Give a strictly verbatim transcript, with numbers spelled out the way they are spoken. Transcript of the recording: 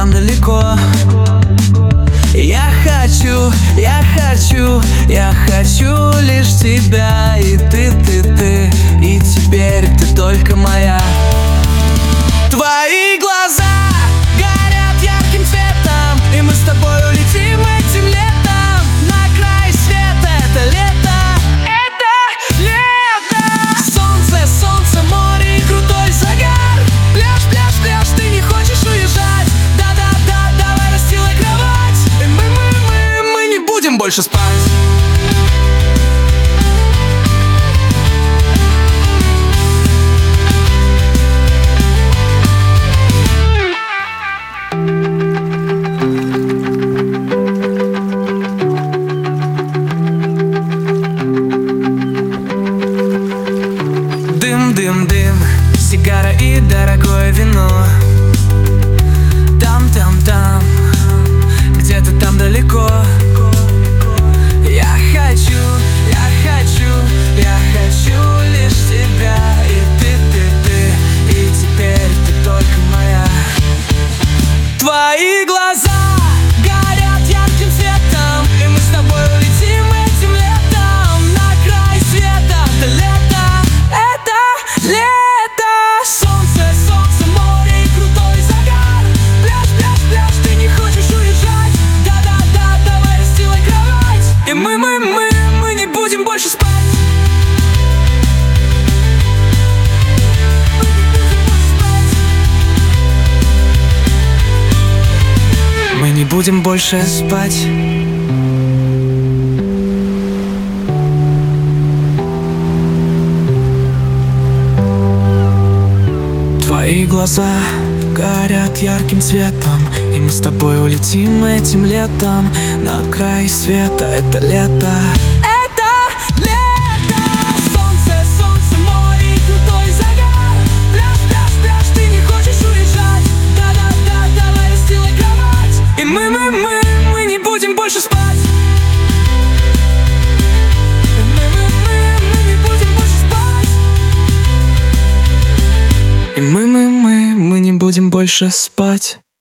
там далеко. Я хочу, я хочу, я хочу лишь тебя. И ты, ты, ты, и теперь ты только моя. Твои глаза горят ярким цветом, и мы с тобой улетим этим летом на край света. Это лето, это лето. Солнце, солнце, море и крутой загар. Пляж, пляж, пляж, ты не хочешь уезжать. Да-да-да, давай расстилай кровать. И мы, мы, мы, мы не будем больше спать. Дым, дым, дым, сигара и дорогое вино. Там, там, там, где-то там далеко. Я хочу, я хочу, я хочу лишь тебя. И ты, ты, ты, и теперь ты только моя. Твои глаза горят ярким цветом, и мы с тобой улетим этим летом на край света. Это лето, это лето. Солнце, солнце, море и крутой загар. Пляж, пляж, пляж, ты не хочешь уезжать. Да-да-да, давай расстилай кровать. И мы, мы, мы, мы не будем больше спать. Мы не будем больше спать. Твои глаза горят ярким цветом, и мы с тобой улетим этим летом на край света. Это лето, это лето. Солнце, солнце, море и крутой загар. Пляж, пляж, пляж, ты не хочешь уезжать. Да-да-да, давай расстилай кровать. И мы, мы, мы, мы не будем больше спать. И мы, мы, мы, мы не будем больше спать. И мы, мы, мы, мы не будем больше спать.